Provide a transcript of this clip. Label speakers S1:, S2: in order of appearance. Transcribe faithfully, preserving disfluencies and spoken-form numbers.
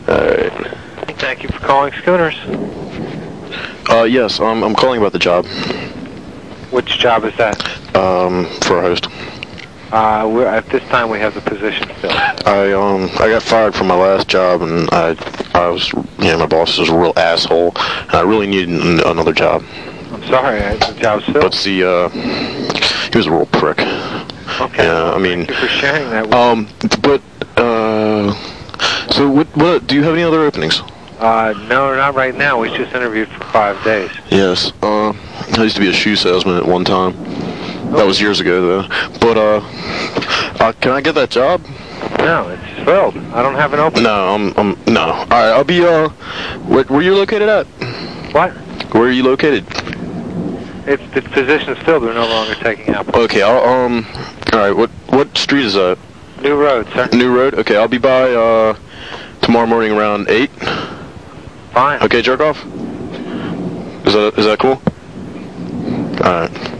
S1: Alright.
S2: Thank you for calling Schooners.
S1: Uh, yes, um, I'm calling about the job.
S2: Which job is that?
S1: Um, for a host.
S2: Uh, we're, at this time we have the position filled.
S1: I, um, I got fired from my last job, and I, I was, you know, my boss was a real asshole, and I really needed n another job.
S2: I'm sorry, I, the job's filled.
S1: But see, uh, he was a real prick.
S2: Okay.
S1: Yeah,
S2: well,
S1: I mean,
S2: thank you for sharing that with
S1: um, but, uh, so what, what, do you have any other openings?
S2: Uh, no, not right now. We just interviewed for five days.
S1: Yes, uh, I used to be a shoe salesman at one time. That was years ago, though. But, uh, uh, can I get that job?
S2: No, it's filled. I don't have an opening.
S1: No, I'm, I'm, no. Alright, I'll be, uh, where, where you located at?
S2: What?
S1: Where are you located?
S2: It's, the position's filled. We're no longer taking applicants.
S1: Okay, I'll, um, alright, what, what street is that?
S2: New Road, sir.
S1: New Road? Okay, I'll be by, uh, tomorrow morning around eight.
S2: Fine.
S1: Okay, jerk off? Is that, is that cool? Alright.